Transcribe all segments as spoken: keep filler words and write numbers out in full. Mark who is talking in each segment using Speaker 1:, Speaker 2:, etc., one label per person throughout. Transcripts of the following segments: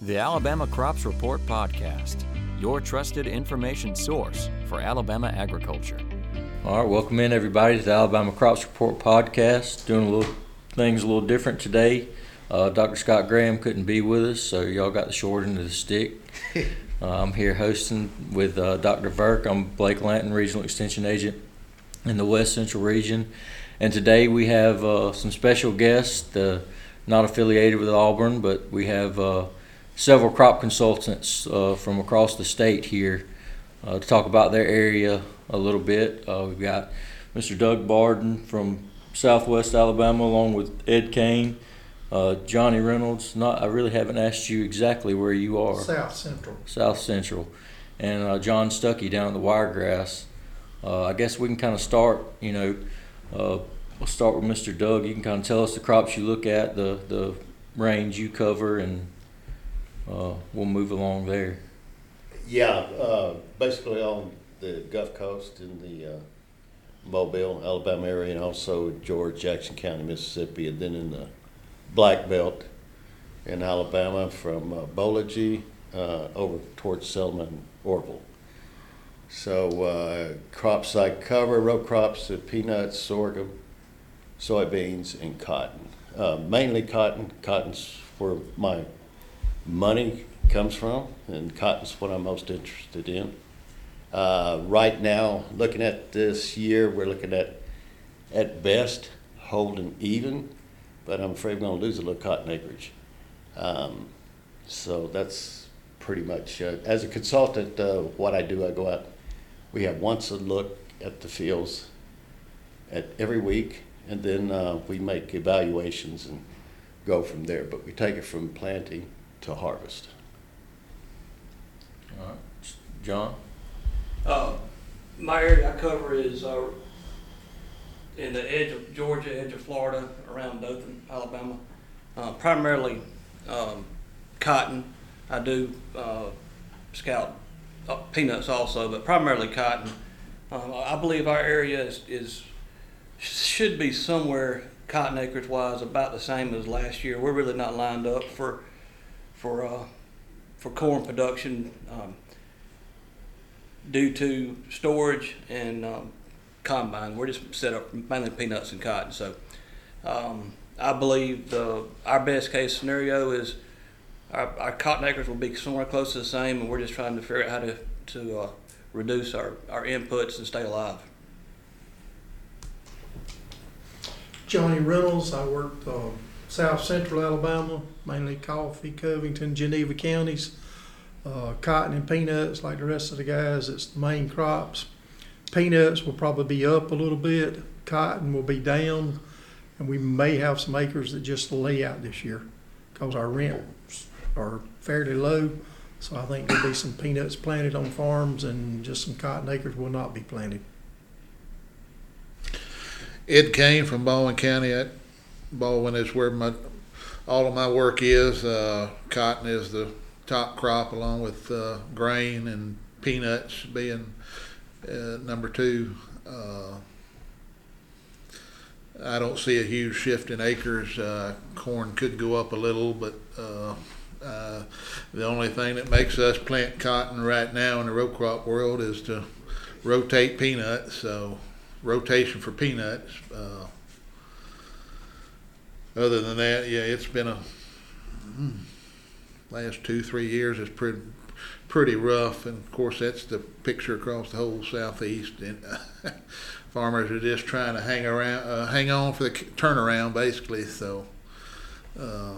Speaker 1: The Alabama Crops Report Podcast, your trusted information source for Alabama agriculture.
Speaker 2: All right, welcome in everybody to the Alabama Crops Report Podcast. Doing a little things a little different today. Uh, Doctor Scott Graham couldn't be with us, so y'all got the short end of the stick. uh, I'm here hosting with uh, Doctor Verk. I'm Blake Lanton, Regional Extension Agent in the West Central Region. And today we have uh, some special guests, uh, not affiliated with Auburn, but we have uh, several crop consultants uh, from across the state here uh, to talk about their area a little bit. Uh, we've got Mister Doug Barden from Southwest Alabama, along with Ed Kane, uh, Johnny Reynolds. Not, I really haven't asked you exactly where you are.
Speaker 3: South Central.
Speaker 2: South Central, and uh, John Stuckey down at the Wiregrass. Uh, I guess we can kind of start. You know, uh, we'll start with Mister Doug. You can kind of tell us the crops you look at, the the range you cover, and Uh, we'll move along there.
Speaker 4: Yeah, uh, basically on the Gulf Coast in the uh, Mobile, Alabama area, and also George, Jackson County, Mississippi, and then in the Black Belt in Alabama from uh, Bolagie uh, over towards Selma and Orville. So uh, crops I cover, row crops, uh, peanuts, sorghum, soybeans, and cotton. Uh, mainly cotton. Cotton's where my money comes from, and cotton's what I'm most interested in. Uh, right now, looking at this year, we're looking at, at best, holding even, but I'm afraid we're going to lose a little cotton acreage. Um, so that's pretty much, uh, as a consultant, uh, what I do, I go out, we have once a look at the fields at every week, and then uh, we make evaluations and go from there, but we take it from planting to harvest.
Speaker 2: All right, John.
Speaker 5: Uh, my area I cover is uh, in the edge of Georgia, edge of Florida, around Dothan, Alabama. Uh, primarily um, cotton. I do uh, scout uh, peanuts also, but primarily cotton. Uh, I believe our area is, is should be somewhere cotton acres wise about the same as last year. We're really not lined up for for uh, for corn production um, due to storage and um, combine. We're just set up mainly peanuts and cotton. So um, I believe the, our best case scenario is our, our cotton acres will be somewhere close to the same, and we're just trying to figure out how to, to uh, reduce our, our inputs and stay alive.
Speaker 3: Johnny Reynolds, I worked uh, South Central Alabama, mainly Coffee, Covington, Geneva counties. Uh, cotton and peanuts, like the rest of the guys, it's the main crops. Peanuts will probably be up a little bit. Cotton will be down, and we may have some acres that just lay out this year because our rents are fairly low. So I think there'll be some peanuts planted on farms, and just some cotton acres will not be planted.
Speaker 6: Ed Kane from Baldwin County. At Baldwin is where my all of my work is. Uh, cotton is the top crop, along with uh, grain and peanuts being uh, number two. Uh, I don't see a huge shift in acres. Uh, corn could go up a little, but uh, uh, the only thing that makes us plant cotton right now in the row crop world is to rotate peanuts. So rotation for peanuts. Uh, other than that, yeah, it's been a mm, last two, three years is pretty, pretty rough, and of course that's the picture across the whole southeast. And uh, farmers are just trying to hang around, uh, hang on for the turnaround, basically. So, uh,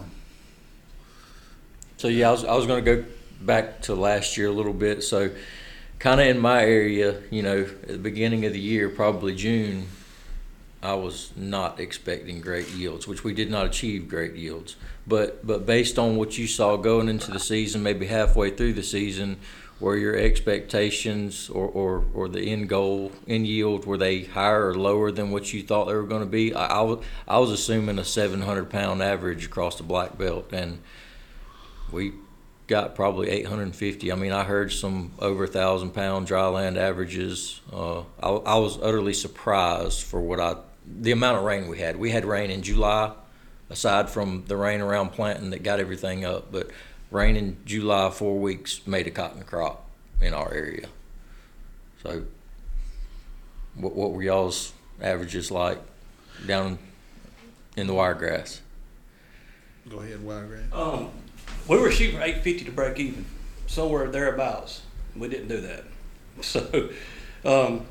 Speaker 2: So yeah, I was I was going to go back to last year a little bit. So, kind of in my area, you know, at the beginning of the year, probably June, I was not expecting great yields, which we did not achieve great yields. But but based on what you saw going into the season, maybe halfway through the season, were your expectations or, or, or the end goal, end yield, were they higher or lower than what you thought they were going to be? I, I, was, I was assuming a seven hundred pound average across the Black Belt, and we got probably eight hundred fifty. I mean, I heard some over a thousand pound dry land averages. Uh, I, I was utterly surprised for what I, the amount of rain we had. We had rain in July, aside from the rain around planting that got everything up. But rain in July four weeks made a cotton crop in our area. So what, what were y'all's averages like down in the Wiregrass?
Speaker 6: Go ahead, Wiregrass.
Speaker 5: Um, we were shooting for eight fifty to break even, somewhere thereabouts. We didn't do that. So, um,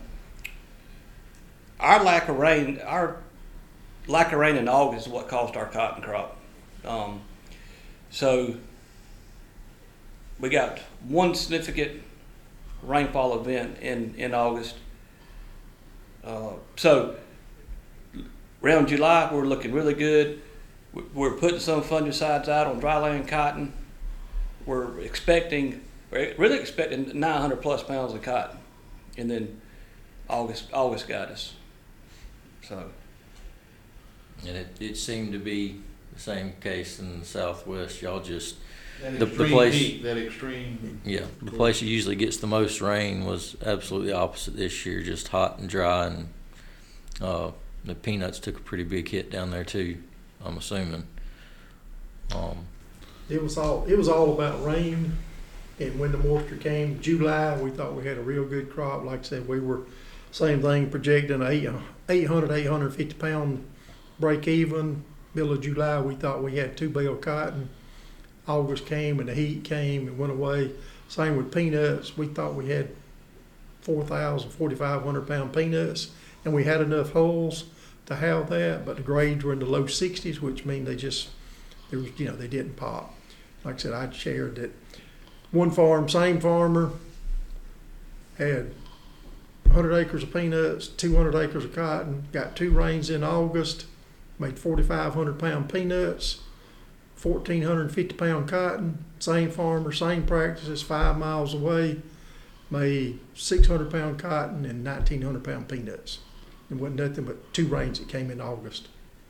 Speaker 5: our lack of rain, our lack of rain in August is what caused our cotton crop. Um, so, we got one significant rainfall event in, in August. Uh, so, around July, we're looking really good. We're putting some fungicides out on dryland cotton. We're expecting, we're really expecting nine hundred plus pounds of cotton. And then August, August got us. So.
Speaker 2: And it, it seemed to be the same case in the Southwest. Y'all just,
Speaker 6: That
Speaker 2: the, the
Speaker 6: extreme
Speaker 2: place,
Speaker 6: heat, that extreme.
Speaker 2: yeah, the place that usually gets the most rain was absolutely opposite this year, just hot and dry, and uh, the peanuts took a pretty big hit down there too, I'm assuming. Um,
Speaker 3: It was all, it was all about rain, and when the moisture came, July, we thought we had a real good crop. Like I said, we were, same thing, projecting eight, eight hundred, eight hundred fifty pound break even. Middle of July, we thought we had two bale cotton. August came and the heat came and went away. Same with peanuts. We thought we had four thousand, forty-five hundred pound peanuts, and we had enough holes to have that, but the grades were in the low sixties, which mean they just, there was, you know, they didn't pop. Like I said, I shared that one farm, same farmer, had one hundred acres of peanuts, two hundred acres of cotton, got two rains in August, made forty-five hundred pound peanuts, fourteen fifty pound cotton. Same farmer, same practices, five miles away, made six hundred pound cotton and nineteen hundred pound peanuts. It wasn't nothing but two rains that came in August.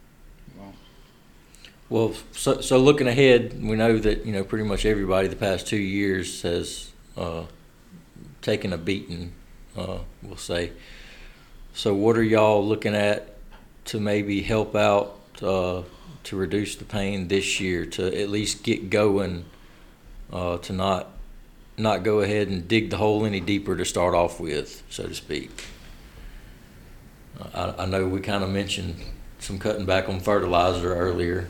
Speaker 2: Well, so, so looking ahead, we know that, you know, pretty much everybody the past two years has uh, taken a beating, uh, we'll say. So what are y'all looking at to maybe help out uh, to reduce the pain this year, to at least get going, uh, to not not go ahead and dig the hole any deeper to start off with, so to speak? I, I know we kind of mentioned some cutting back on fertilizer earlier.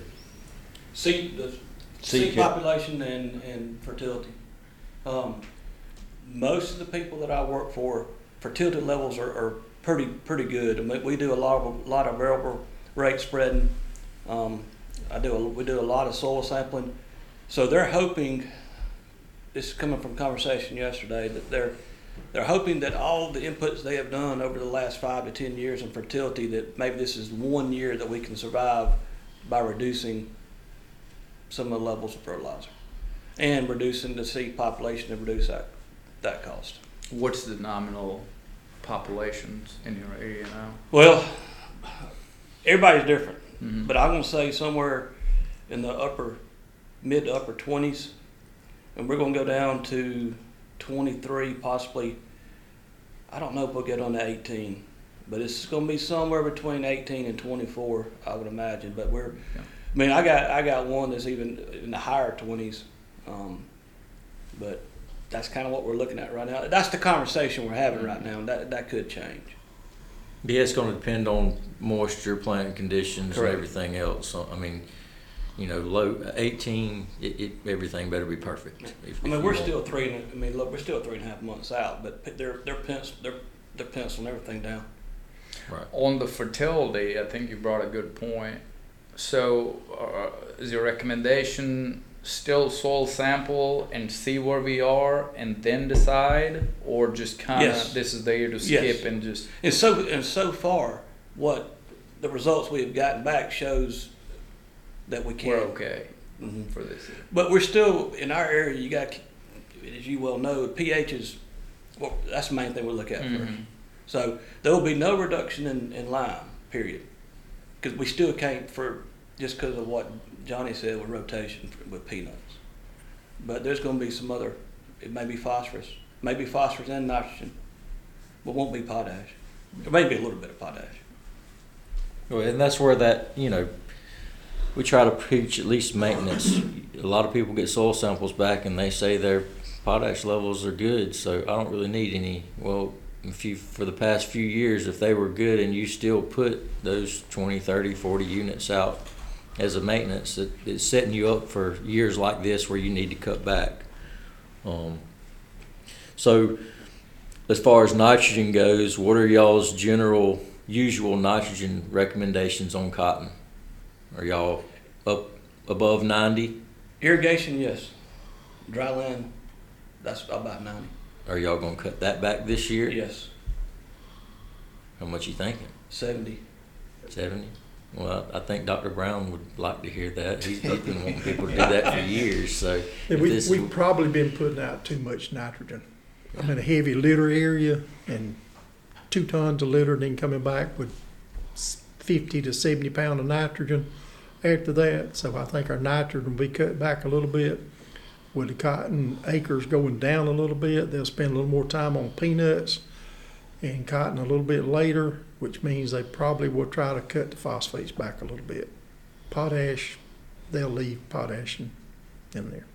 Speaker 5: Seed, the
Speaker 2: Seed
Speaker 5: seed
Speaker 2: kit.
Speaker 5: population and, and fertility. Um, most of the people that I work for, fertility levels are, are pretty pretty good. I mean, we do a lot of a lot of variable rate spreading. Um, I do a, we do a lot of soil sampling, so they're hoping. This is coming from conversation yesterday, that they're they're hoping that all the inputs they have done over the last five to ten years in fertility, that maybe this is one year that we can survive by reducing some of the levels of fertilizer and reducing the seed population to reduce that that cost.
Speaker 7: What's the nominal populations in your area now?
Speaker 5: Well, everybody's different,
Speaker 7: Mm-hmm.
Speaker 5: but I'm going to say somewhere in the upper, mid to upper twenties, and we're going to go down to twenty-three, possibly. I don't know if we'll get on to eighteen, but it's going to be somewhere between eighteen and twenty-four, I would imagine. But we're,
Speaker 7: Yeah.
Speaker 5: I mean, I got I got one that's even in the higher twenties, um, but that's kind of what we're looking at right now. That's the conversation we're having right now. That that could change.
Speaker 2: Yeah, it's going to depend on moisture, plant conditions,
Speaker 5: Correct.
Speaker 2: and everything else. So, I mean, you know, low eighteen, it, it everything better be perfect. If,
Speaker 5: I mean,
Speaker 2: if
Speaker 5: we're
Speaker 2: you want-
Speaker 5: still three. and- I mean, look, we're still three and a half months out, but they're they're pencil they're they're penciling everything down.
Speaker 2: right.
Speaker 7: On the fertility, I think you brought a good point. So, uh, is your recommendation still soil sample and see where we are and then decide, or just kind of
Speaker 5: Yes.
Speaker 7: this is the year to skip
Speaker 5: Yes.
Speaker 7: and just
Speaker 5: And so and so far, what the results we have gotten back shows that we can.
Speaker 7: we're okay
Speaker 5: Mhm.
Speaker 7: for this year?
Speaker 5: But we're still in our area. You got, as you well know, pH is. Well, that's the main thing we look at first.
Speaker 7: Mhm.
Speaker 5: So there will be no reduction in, in lime, period, because we still can't, for just because of what Johnny said with rotation for, with peanuts. But there's going to be some other. It may be phosphorus, maybe phosphorus and nitrogen, but won't be potash. There may be a little bit of potash.
Speaker 2: Well, and that's where that, you know, we try to preach at least maintenance. A lot of people get soil samples back and they say their potash levels are good, so I don't really need any. Well, if you, for the past few years, if they were good and you still put those twenty, thirty, forty units out as a maintenance, it, it's setting you up for years like this where you need to cut back. Um, so as far as nitrogen goes, what are y'all's general, usual nitrogen recommendations on cotton? Are y'all up above ninety?
Speaker 5: Irrigation, yes. Dry land, that's about ninety.
Speaker 2: Are y'all gonna cut that back this year?
Speaker 5: Yes,
Speaker 2: How much you thinking?
Speaker 5: seventy.
Speaker 2: seventy? Well, I think Doctor Brown would like to hear that. He's he's been wanting people to do that for years, so.
Speaker 3: Yeah,
Speaker 2: if
Speaker 3: we,
Speaker 2: this-
Speaker 3: we've probably been putting out too much nitrogen. I'm in a heavy litter area and two tons of litter, then coming back with fifty to seventy pound of nitrogen after that. So I think our nitrogen will be cut back a little bit. With the cotton acres going down a little bit, they'll spend a little more time on peanuts and cotton a little bit later, which means they probably will try to cut the phosphates back a little bit. Potash, they'll leave potash in, in there.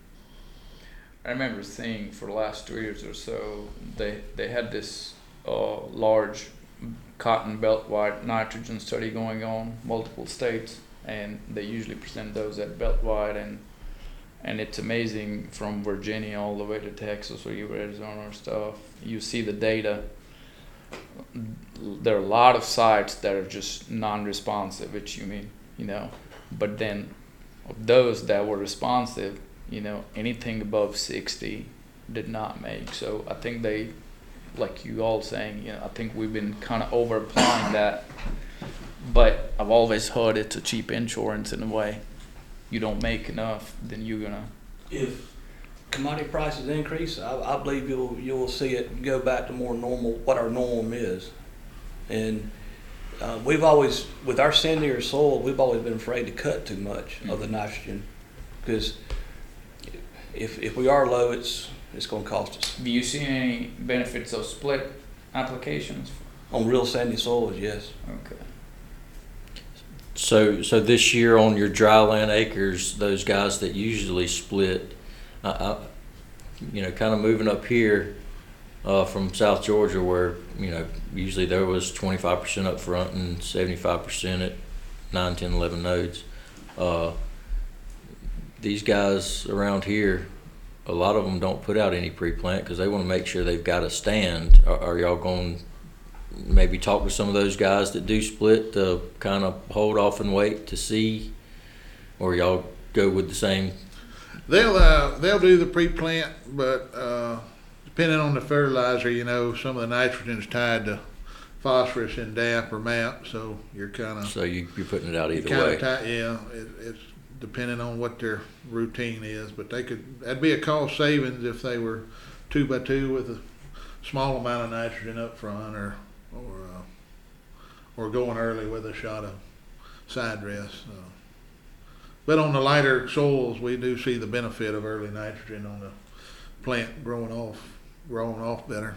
Speaker 7: I remember seeing for the last two years or so, they they had this uh, large cotton belt-wide nitrogen study going on, multiple states, and they usually present those at belt-wide, and and it's amazing from Virginia all the way to Texas or even Arizona or stuff. You see the data. There are a lot of sites that are just non-responsive, which you mean, you know, but then of those that were responsive, you know, anything above sixty did not make. So I think they, like you all saying, you know, I think we've been kind of over applying that. But I've always heard it's a cheap insurance in a way. You don't make enough, then you're gonna.
Speaker 5: If commodity prices increase, I, I believe you'll you'll see it go back to more normal, what our norm is. And uh, we've always, with our sandier soil, we've always been afraid to cut too much mm-hmm. of the nitrogen, because if if we are low, it's it's going to cost us.
Speaker 7: Do you see any benefits of split applications?
Speaker 5: On real sandy soils, yes.
Speaker 7: Okay.
Speaker 2: So, so this year on your dry land acres, those guys that usually split, uh, uh, you know, kind of moving up here uh, from South Georgia, where you know usually there was twenty-five percent up front and seventy-five percent at nine, ten, eleven nodes. Uh, these guys around here, a lot of them don't put out any pre-plant because they want to make sure they've got a stand. Are, are y'all going? Maybe talk to some of those guys that do split to kind of hold off and wait to see, or y'all go with the same?
Speaker 6: They'll uh, they'll do the pre-plant, but uh, depending on the fertilizer, you know, some of the nitrogen's tied to phosphorus in D A P or M A P, so you're kind of
Speaker 2: so you, you're putting it out either
Speaker 6: kinda
Speaker 2: way.
Speaker 6: Tied, yeah, it, it's depending on what their routine is, but they could that'd be a cost savings if they were two by two with a small amount of nitrogen up front, or. or uh, or going early with a shot of side dress. Uh, but on the lighter soils, we do see the benefit of early nitrogen on the plant growing off, growing off better.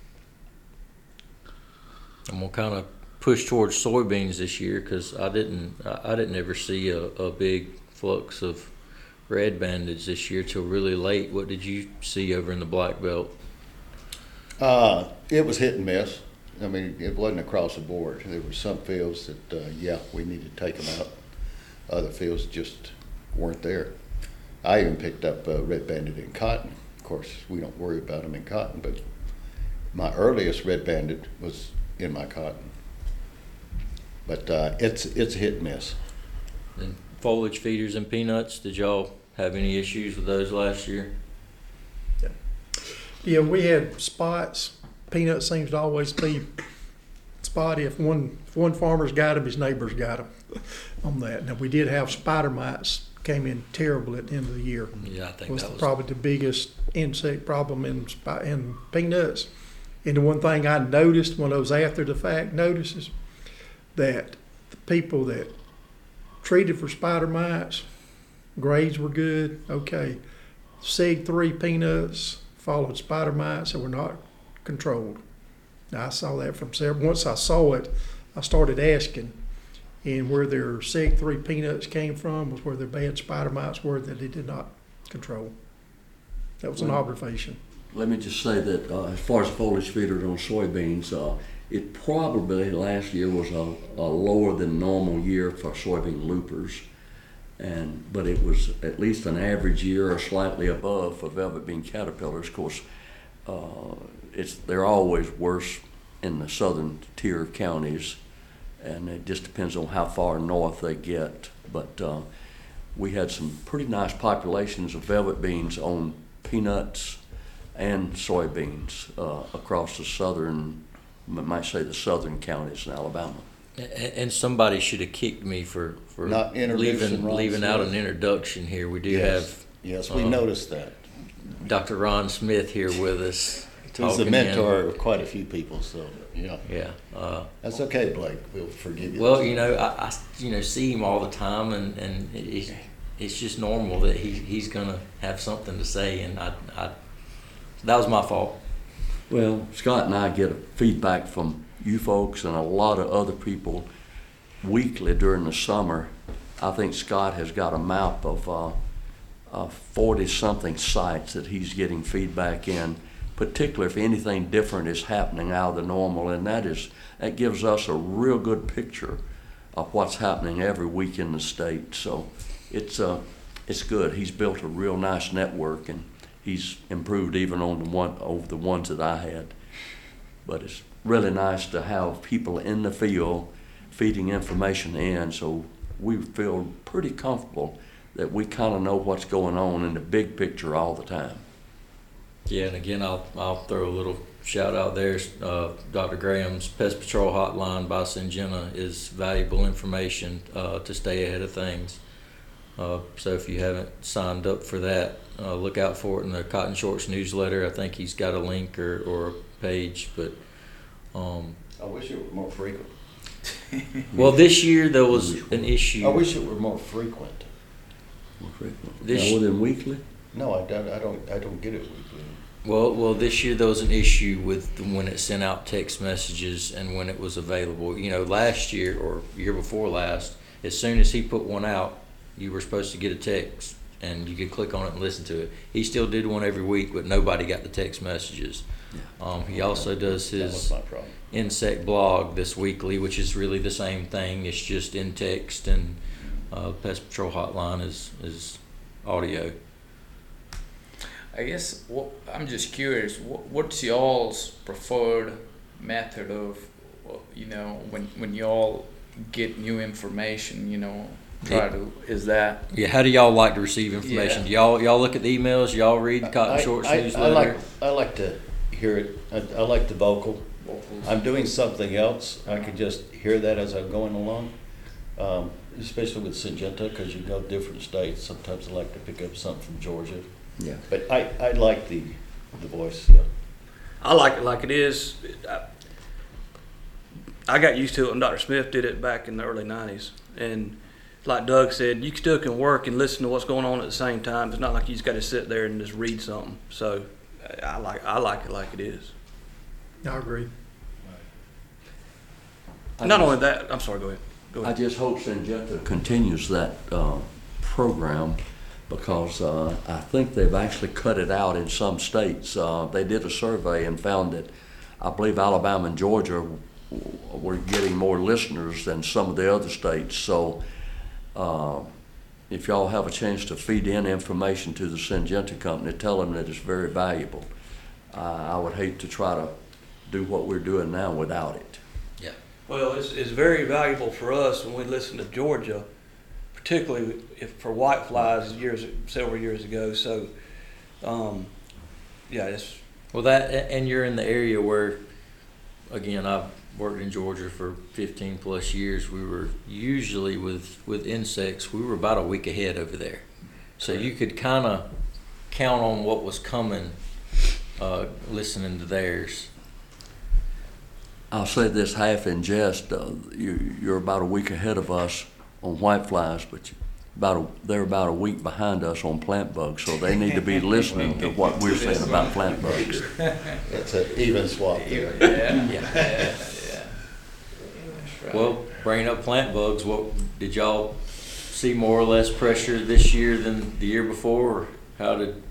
Speaker 2: I'm gonna kind of push towards soybeans this year because I didn't, I, I didn't ever see a, a big flux of red bandage this year till really late. What did you see over in the Black Belt?
Speaker 4: Uh, it was hit and miss. I mean, it wasn't across the board. There were some fields that, uh, yeah, we needed to take them out. Other fields just weren't there. I even picked up uh, red banded in cotton. Of course, we don't worry about them in cotton, but my earliest red banded was in my cotton. But uh, it's it's a hit and miss.
Speaker 2: And foliage feeders and peanuts, did y'all have any issues with those last year?
Speaker 3: Yeah, yeah, we had spots. Peanut seems to always be spotty. If one if one farmer's got them, his neighbor's got them on that. Now we did have spider mites came in terrible at the end of the year.
Speaker 2: Yeah, I think
Speaker 3: was
Speaker 2: that was
Speaker 3: probably the biggest insect problem in spi- in peanuts. And the one thing I noticed, one of those after the fact notices, that the people that treated for spider mites, grades were good. Okay, Sig three peanuts followed spider mites that were not controlled. Now I saw that from several. Once I saw it, I started asking, And where their seg three peanuts came from was where their bad spider mites were that they did not control. That was an observation.
Speaker 8: Let me just say that uh, as far as foliage feeders on soybeans, uh, it probably last year was a, a lower than normal year for soybean loopers, and but it was at least an average year or slightly above for velvet bean caterpillars. Of course, uh, it's they're always worse in the southern tier of counties, and it just depends on how far north they get. But uh, we had some pretty nice populations of velvet beans on peanuts and soybeans uh, across the southern, I might say the southern counties in Alabama.
Speaker 2: And, and somebody should have kicked me for, for
Speaker 4: Not introducing
Speaker 2: leaving,
Speaker 4: Ron
Speaker 2: leaving out
Speaker 4: Smith.
Speaker 2: an introduction here. We do
Speaker 4: Yes,
Speaker 2: have
Speaker 4: yes, we
Speaker 2: um,
Speaker 4: noticed that.
Speaker 2: Doctor Ron Smith here with us.
Speaker 4: He's the
Speaker 2: talking
Speaker 4: mentor
Speaker 2: in-
Speaker 4: of quite a few people, so, yeah.
Speaker 2: Yeah. Uh,
Speaker 4: That's okay, Blake, we'll forgive you.
Speaker 2: well, you know, I, I you know see him all the time, and and it's, it's just normal that he he's gonna have something to say, and I I that was my fault.
Speaker 8: Well, Scott and I get feedback from you folks and a lot of other people weekly during the summer. I think Scott has got a map of uh, uh, forty-something sites that he's getting feedback in, particularly if anything different is happening out of the normal, and that is that gives us a real good picture of what's happening every week in the state. So it's uh, it's good. He's built a real nice network, and he's improved even on the one over the ones that I had. But it's really nice to have people in the field feeding information in, so we feel pretty comfortable that we kind of know what's going on in the big picture all the time.
Speaker 2: Yeah, and again, I'll I'll throw a little shout out there. Uh, Doctor Graham's Pest Patrol Hotline by Syngenta is valuable information uh, to stay ahead of things. Uh, so if you haven't signed up for that, uh, look out for it in the Cotton Shorts newsletter. I think he's got a link or, or a page. But um,
Speaker 4: I wish it were more frequent.
Speaker 2: well, this year there was an issue.
Speaker 4: I wish it were more frequent.
Speaker 8: More frequent.
Speaker 2: This-
Speaker 8: More than weekly?
Speaker 4: No, I don't, I don't, I don't get it weekly.
Speaker 2: Well, well, this year there was an issue with when it sent out text messages and when it was available. You know, last year or year before last, as soon as he put one out, you were supposed to get a text and you could click on it and listen to it. He still did one every week, but nobody got the text messages. Um, he also does
Speaker 4: That was
Speaker 2: his
Speaker 4: my problem.
Speaker 2: insect blog this weekly, which is really the same thing. It's just in text, and uh, Pest Patrol Hotline is is audio.
Speaker 7: I guess what, I'm just curious. What, what's y'all's preferred method of, you know, when when y'all get new information, you know, try to is that
Speaker 2: Yeah, how do y'all like to receive information?
Speaker 7: Yeah.
Speaker 2: Do y'all y'all look at the emails? Y'all read the Cotton
Speaker 4: I-
Speaker 2: Shorts
Speaker 4: I-
Speaker 2: newsletter?
Speaker 4: I like, I like to hear it, I, I like the vocal. I'm doing something else, I can just hear that as I'm going along, um, especially with Syngenta, because you go different states, sometimes I like to pick up something from Georgia.
Speaker 8: Yeah.
Speaker 4: But I, I like the, the voice, yeah.
Speaker 5: I like it like it is. I, I got used to it when Doctor Smith did it back in the early nineties. And like Doug said, you still can work and listen to what's going on at the same time. It's not like you just got to sit there and just read something. So I like I like it like it is.
Speaker 3: I agree.
Speaker 8: I
Speaker 5: Not
Speaker 8: just-
Speaker 5: only that, I'm sorry, go ahead. Go
Speaker 8: I
Speaker 5: ahead.
Speaker 8: just hope Syngenta continues that uh, program, because uh, I think they've actually cut it out in some states. Uh, they did a survey and found that I believe Alabama and Georgia w- were getting more listeners than some of the other states. So uh, if y'all have a chance to feed in information to the Syngenta company, tell them that it's very valuable. Uh, I would hate to try to do what we're doing now without it.
Speaker 5: Well, it's, it's very valuable for us when we listen to Georgia, particularly if for whiteflies years several years ago. So, um, yeah, it's
Speaker 2: Well, that and you're in the area where, again, I've worked in Georgia for fifteen plus years. We were usually with with insects, we were about a week ahead over there, so you could kind of count on what was coming, uh, listening to theirs.
Speaker 8: I'll say this half in jest. Uh, you, you're about a week ahead of us on whiteflies, but you, about a, they're about a week behind us on plant bugs, so they need to be listening to what we're saying about plant bugs.
Speaker 4: It's an even swap there.
Speaker 7: yeah, yeah, yeah, yeah. That's
Speaker 2: Well, bringing up plant bugs, what did y'all see more or less pressure this year than the year before? Or how did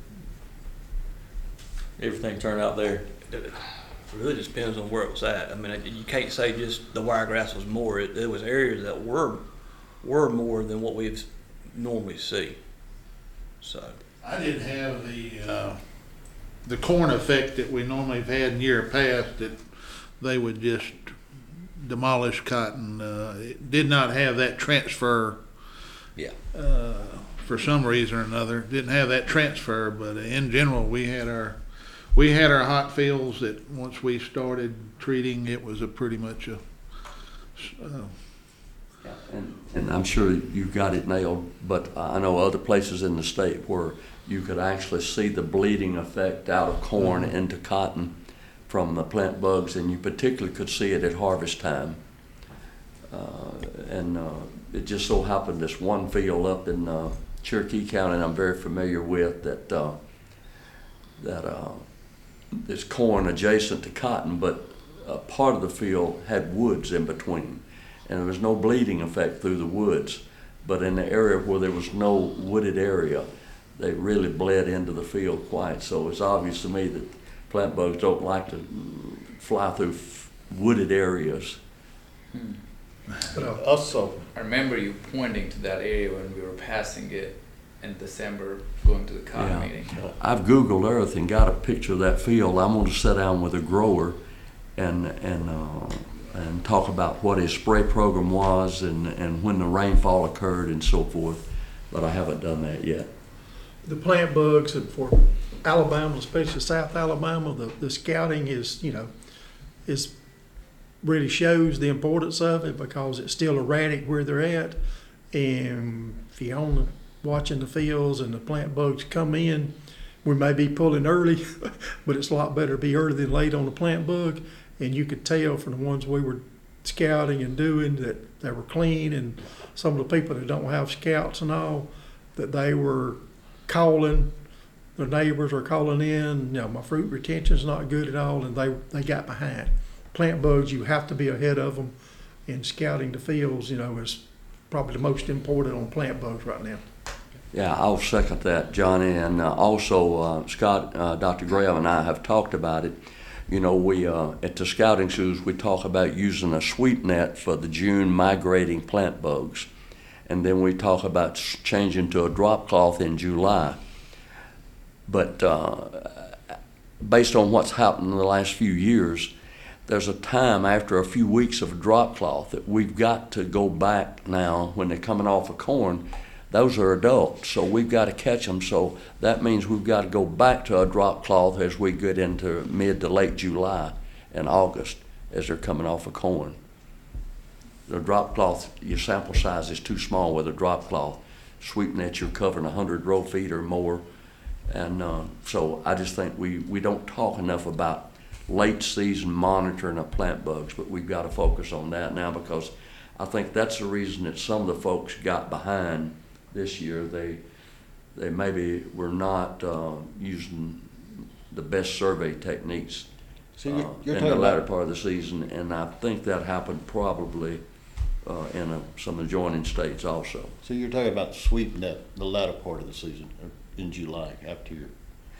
Speaker 2: everything turn out there?
Speaker 5: It really just depends on where it was at. I mean, you can't say just the wiregrass was more. It, there was areas that were were more than what we normally see. So
Speaker 6: I didn't have the uh, the corn effect that we normally have had in year past, that they would just demolish cotton. Uh, it did not have that transfer.
Speaker 2: Yeah.
Speaker 6: Uh, for some reason or another, didn't have that transfer. But in general, we had our we had our hot fields that once we started treating, it was a pretty much a. Uh,
Speaker 8: And, and I'm sure you got it nailed, but I know other places in the state where you could actually see the bleeding effect out of corn
Speaker 6: Mm-hmm.
Speaker 8: into cotton from the plant bugs, and you particularly could see it at harvest time. Uh, and uh, it just so happened this one field up in uh, Cherokee County, and I'm very familiar with, that uh, that uh, there's corn adjacent to cotton, but uh, part of the field had woods in between. And there was no bleeding effect through the woods. But in the area where there was no wooded area, they really bled into the field quite. So it's obvious to me that plant bugs don't like to fly through f- wooded areas.
Speaker 7: Hmm.
Speaker 3: But, uh,
Speaker 4: Also,
Speaker 7: I remember you pointing to that area when we were passing it in December, going to the cotton
Speaker 8: Yeah.
Speaker 7: meeting.
Speaker 8: I've Googled Earth and got a picture of that field. I'm going to sit down with a grower and and uh, and talk about what his spray program was and, and when the rainfall occurred and so forth. But I haven't done that yet.
Speaker 3: the plant bugs, and for Alabama, especially South Alabama, the, the scouting is, you know, is really shows the importance of it, because it's still erratic where they're at. And if you're on the, watching the fields and the plant bugs come in, we may be pulling early, but it's a lot better to be early than late on the plant bug. And you could tell from the ones we were scouting and doing that they were clean, and some of the people that don't have scouts and all, that they were calling, their neighbors are calling in, you know, my fruit retention's not good at all, and they, they got behind. Plant bugs, you have to be ahead of them, and scouting the fields, you know, is probably the most important on plant bugs right now.
Speaker 8: Yeah, I'll second that, Johnny. And uh, also, uh, Scott, uh, Doctor Graham and I have talked about it. You know, we uh, at the scouting schools, we talk about using a sweep net for the June migrating plant bugs. And then we talk about changing to a drop cloth in July. But uh, based on what's happened in the last few years, there's a time after a few weeks of drop cloth that we've got to go back now when they're coming off of corn. Those are adults, so we've got to catch them. So that means we've got to go back to a drop cloth as we get into mid to late July and August as they're coming off of corn. The drop cloth, your sample size is too small with a drop cloth. Sweep net, you're covering one hundred row feet or more. And uh, so I just think we, we don't talk enough about late season monitoring of plant bugs, but we've got to focus on that now, because I think that's the reason that some of the folks got behind this year. They they maybe were not uh, using the best survey techniques
Speaker 4: So you're,
Speaker 8: uh,
Speaker 4: you're
Speaker 8: in the
Speaker 4: talking
Speaker 8: latter
Speaker 4: about,
Speaker 8: part of the season, and I think that happened probably uh, in a, some adjoining states also.
Speaker 4: so you're talking about sweep net, the latter part of the season, or in July, after your,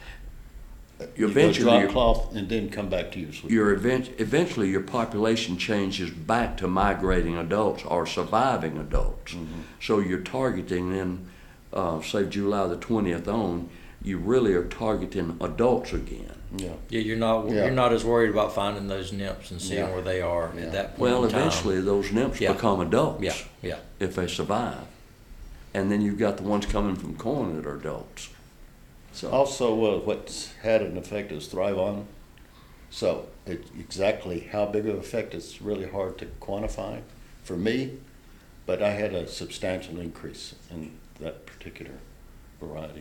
Speaker 8: You
Speaker 4: you go
Speaker 8: eventually-
Speaker 4: drop cloth and then come back to your sweep.
Speaker 8: Your event, eventually your population changes back to migrating adults or surviving adults.
Speaker 4: Mhm.
Speaker 8: So you're targeting then, uh, say July the twentieth on, you really are targeting adults again.
Speaker 4: Yeah.
Speaker 2: Yeah, you're not
Speaker 4: Yeah.
Speaker 2: you're not as worried about finding those nymphs and seeing
Speaker 4: Yeah.
Speaker 2: where they are
Speaker 4: Yeah.
Speaker 2: at that point
Speaker 8: Well,
Speaker 2: in time.
Speaker 8: eventually those nymphs
Speaker 2: Yeah.
Speaker 8: become adults
Speaker 2: Yeah, yeah.
Speaker 8: if they survive. And then you've got the ones coming from corn that are adults. So,
Speaker 4: Also, uh, what's had an effect is Thrive On. So it, exactly how big of an effect is really hard to quantify for me, but I had a substantial increase in that particular variety.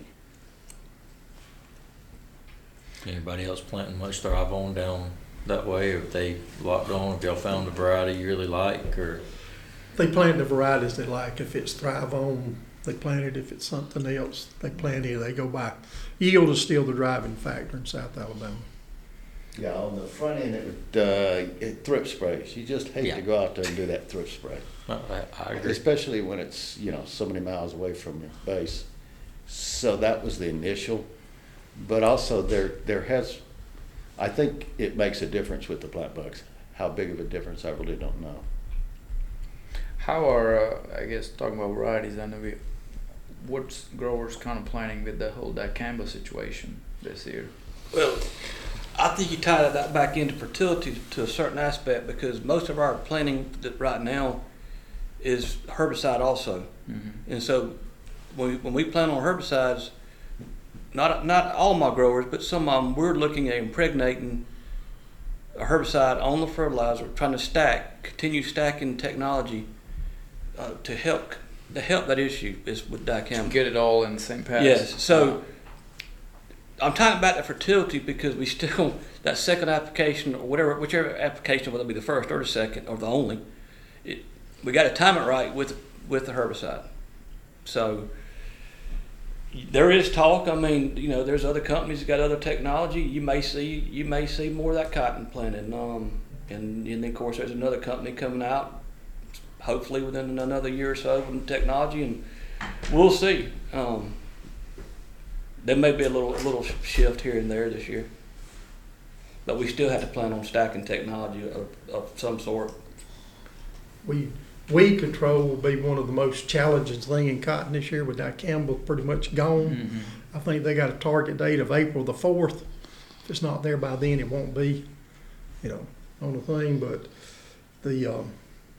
Speaker 2: Anybody else planting much Thrive On down that way, or if they locked on, if y'all found a variety you really like, or
Speaker 3: They plant the varieties they like. If it's Thrive On, they plant it. If it's something else, they plant it. They go by. Yield is still the driving factor in South Alabama.
Speaker 4: Yeah, on the front end, it would, uh, it thrift sprays. You just hate
Speaker 2: Yeah.
Speaker 4: to go out there and do that thrift spray.
Speaker 2: I, I agree.
Speaker 4: Especially when it's, you know, so many miles away from your base. So that was the initial. But also there, there has, I think it makes a difference with the plant bugs. How big of a difference, I really don't know.
Speaker 7: How are, uh, I guess, talking about varieties, I know we, what's growers kind of planning with the whole dicamba situation this year?
Speaker 5: Well, I think you tie that back into fertility to a certain aspect, because most of our planting that right now is herbicide also.
Speaker 7: Mm-hmm.
Speaker 5: And so when we, when we plant on herbicides, not not all my growers, but some of them, we're looking at impregnating a herbicide on the fertilizer, trying to stack, continue stacking technology uh, to help to help that issue is with dicamba.
Speaker 7: Get it all in the same pass.
Speaker 5: Yes. So I'm talking about the fertility because we still, that second application or whatever, whichever application, whether it be the first or the second or the only, it, we got to time it right with with the herbicide. So there is talk. I mean, you know, there's other companies that got other technology. You may see you may see more of that cotton planted. Um, and, and then of course there's another company coming out, hopefully within another year or so with technology, and we'll see. Um, there may be a little a little shift here and there this year, but we still have to plan on stacking technology of, of some sort.
Speaker 3: We, weed control will be one of the most challenging thing in cotton this year with dicamba pretty much gone.
Speaker 7: Mm-hmm.
Speaker 3: I think they got a target date of April the fourth. If it's not there by then, it won't be, you know, on the thing. But the um,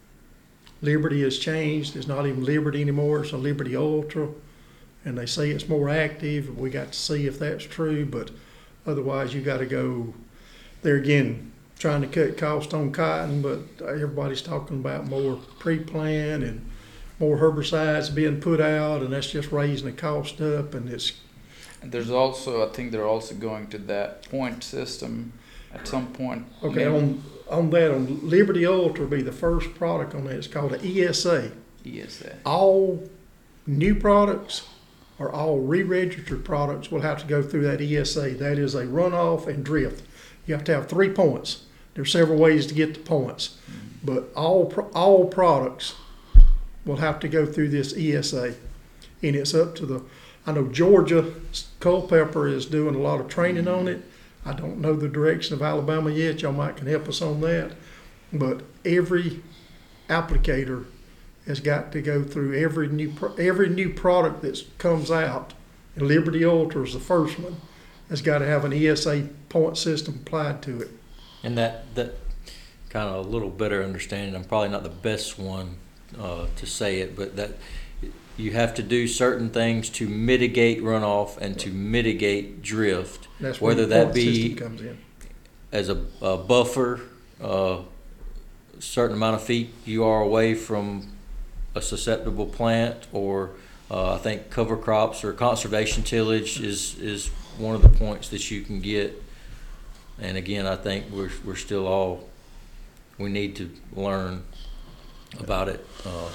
Speaker 3: Liberty has changed. It's not even Liberty anymore. It's a Liberty Ultra. And they say it's more active. We got to see if that's true. But otherwise, you got to go there again, trying to cut cost on cotton. But everybody's talking about more pre-plant and more herbicides being put out, and that's just raising the cost up. And it's
Speaker 7: And there's also, I think they're also going to that point system at some point.
Speaker 3: okay.
Speaker 7: maybe.
Speaker 3: On on that, on Liberty Ultra will be the first product on that. It's called an E S A.
Speaker 7: E S A.
Speaker 3: All new products or all re-registered products will have to go through that E S A. That is a runoff and drift. You have to have three points. There's several ways to get the points, but all pro- all products will have to go through this E S A, and it's up to the. I know Georgia Culpeper is doing a lot of training on it. I don't know the direction of Alabama yet. Y'all might can help us on that, but every applicator has got to go through every new pro- every new product that comes out, and Liberty Ultra is the first one, has got to have an E S A point system applied to it.
Speaker 2: And that, that kind of a little better understanding, I'm probably not the best one uh, to say it, but that you have to do certain things to mitigate runoff and to mitigate drift,
Speaker 3: That's where
Speaker 2: whether
Speaker 3: the
Speaker 2: that
Speaker 3: point
Speaker 2: be
Speaker 3: system comes in.
Speaker 2: as a, a buffer, uh, certain amount of feet you are away from a susceptible plant, or uh, I think cover crops or conservation tillage is, is one of the points that you can get. And again, I think we're we're still all, we need to learn about it. Uh,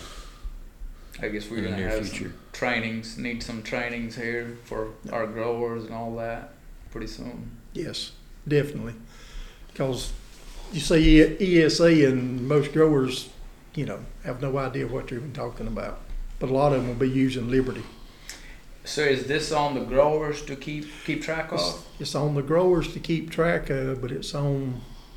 Speaker 7: I guess we're
Speaker 2: in the
Speaker 7: gonna
Speaker 2: near
Speaker 7: have
Speaker 2: future.
Speaker 7: some trainings, need some trainings here for our growers and all that pretty soon.
Speaker 3: Yes, definitely. Because you say E S A and most growers, you know, have no idea what you're even talking about. But a lot of them will be using Liberty.
Speaker 7: So is this on the growers to keep keep track
Speaker 3: It's,
Speaker 7: of?
Speaker 3: it's on the growers to keep track of, but it's on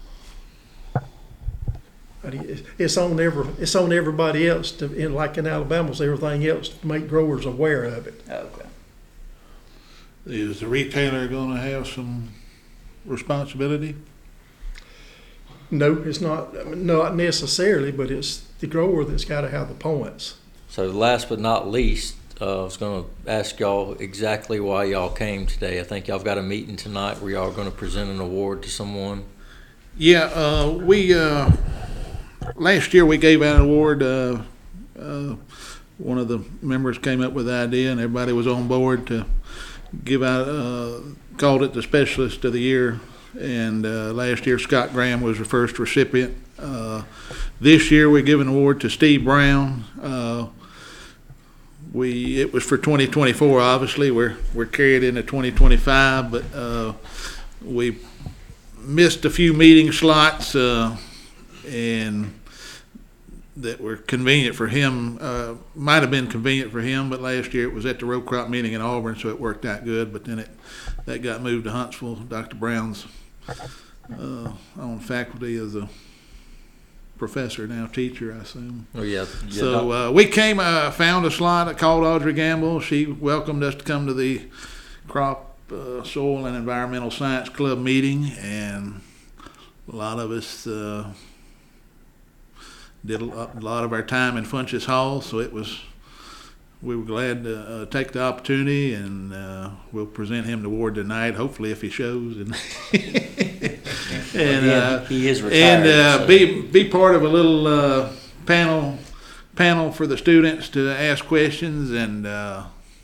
Speaker 3: how do you- it's on every it's on everybody else to, in like in Alabama's everything else to make growers aware of it.
Speaker 7: Okay.
Speaker 6: Is the retailer gonna have some responsibility?
Speaker 3: No, it's not. I mean, not necessarily, but it's the grower that's got to have the points.
Speaker 2: so last but not least, uh, I was going to ask y'all exactly why y'all came today. I think y'all got a meeting tonight where y'all are going to present an award to someone.
Speaker 6: Yeah, uh, we, uh, last year we gave out an award, uh, uh, one of the members came up with the idea and everybody was on board to give out, uh, called it the Specialist of the Year. And, uh, last year Scott Graham was the first recipient. Uh, this year we give an award to Steve Brown. Uh, we, it was for twenty twenty-four, obviously, we're, we're carried into twenty twenty-five, but, uh, we missed a few meeting slots, uh, and that were convenient for him. Uh, might have been convenient for him, but last year it was at the row crop meeting in Auburn, so it worked out good. But then it that got moved to Huntsville. Doctor Brown's uh, on faculty as a professor now, teacher, I assume.
Speaker 2: Oh yeah. yeah
Speaker 6: So uh, we came, uh, found a slot. I called Audrey Gamble. She welcomed us to come to the crop, uh, soil, and environmental science club meeting, and a lot of us uh, did a lot, a lot of our time in Funchess Hall. So it was, we were glad to uh, take the opportunity, and uh, we'll present him the award tonight. Hopefully, if he shows, and and uh,
Speaker 2: he is retired,
Speaker 6: and uh,
Speaker 2: so.
Speaker 6: be be part of a little uh, panel panel for the students to ask questions and uh,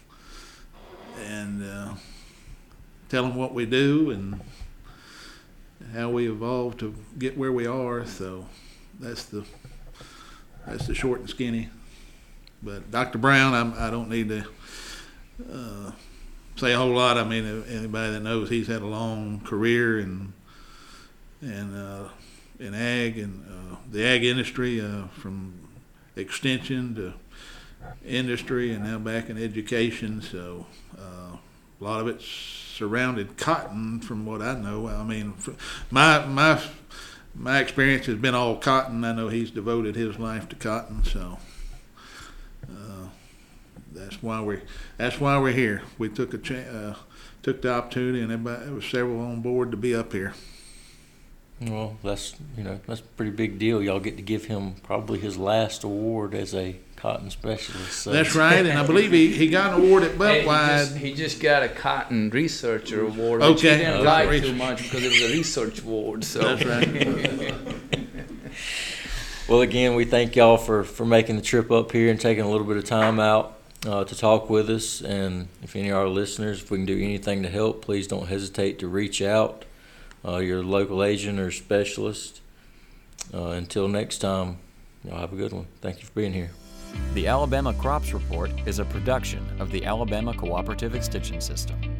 Speaker 6: and uh, tell them what we do and how we evolved to get where we are. So that's the that's the short and skinny. But Doctor Brown, I'm, I don't need to uh, say a whole lot. I mean, anybody that knows, he's had a long career in in uh, in ag and uh, the ag industry, uh, from extension to industry, and now back in education. So uh, a lot of it's surrounded cotton, from what I know. I mean, my my my experience has been all cotton. I know he's devoted his life to cotton, so. Uh, that's why we. That's why we're here. We took a cha- uh, took the opportunity, and everybody, there was several on board to be up here.
Speaker 2: Well, that's you know that's a pretty big deal. Y'all get to give him probably his last award as a cotton specialist. So.
Speaker 6: That's right, and I believe he, he got an award at
Speaker 7: Hey, he,
Speaker 6: Beltwide.
Speaker 7: just, he just got a cotton researcher award, which
Speaker 6: Okay.
Speaker 7: he didn't
Speaker 6: Oh,
Speaker 7: like
Speaker 6: research.
Speaker 7: too much because it was a research award. So
Speaker 6: That's right.
Speaker 2: Well, again, we thank y'all for, for making the trip up here and taking a little bit of time out uh, to talk with us. And if any of our listeners, if we can do anything to help, please don't hesitate to reach out. Uh, your local agent or specialist. Uh, until next time, y'all have a good one. Thank you for being here.
Speaker 1: The Alabama Crops Report is a production of the Alabama Cooperative Extension System.